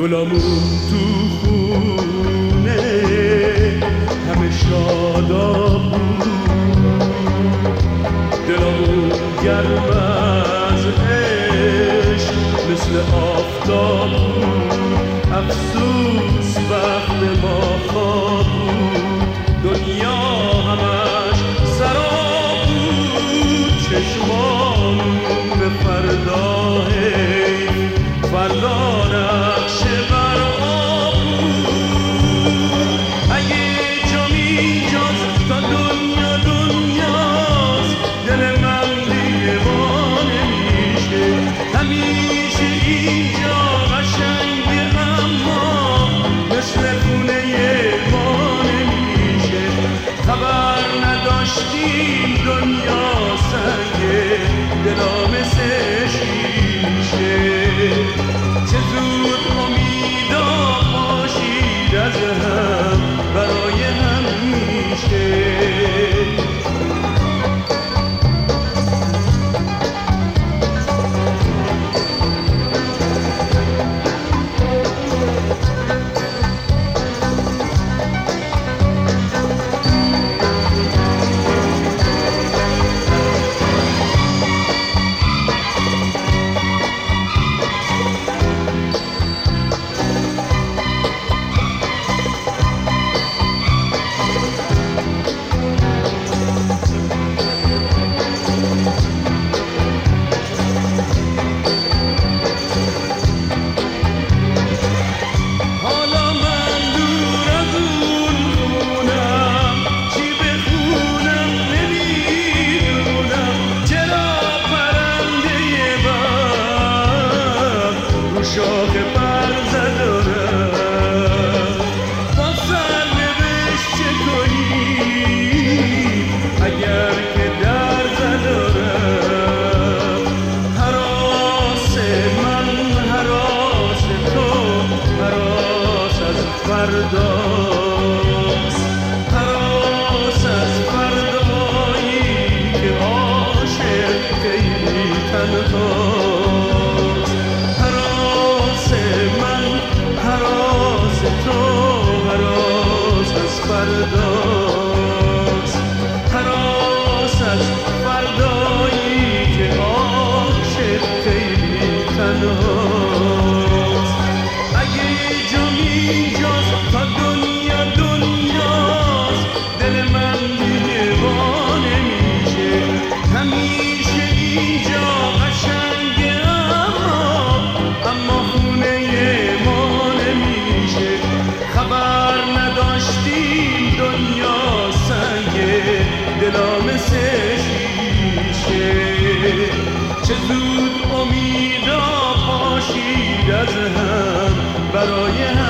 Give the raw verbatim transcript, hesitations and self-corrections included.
گلامون تو خونه همه شاداب بود، دلامون گرم از عشق مثل آفتاب بود. افسوس وقت ما خواب بود، دنیا همش سراب بود. چشمامون به فردا فردا نقشه بر آب بود. اگه جام اینجاست تا دنیا دنیاست، دل من دیوانه میشه. همیشه اینجا قشنگه اما مثل خونه ما نمیشه. خبر نداشتیم دنیا سنگه، دلا مثل شیشه. چه زود امیدا پاشید از هم برای همیشه. شاخ برزه دارم با سرنوشت چه کنیم اگر که درزه دارم. هراس من هراس تو هراس از فرداست، هراس از فردایی که عاشق خیلی تنهاست. من هراس تو هراس از فرداست، هراس از فردایی که عاشق خیلی تنهاست. اگه جام اینجاست تا دنیا دنیاست، دل من دیوانه میشه. همیشه اینجا قشنگه اما خونه ما نمیشه. خبر نداشتیم دنیا سنگه، دلا مثل شیشه. چه زود امیدا پاشید از هم برای هم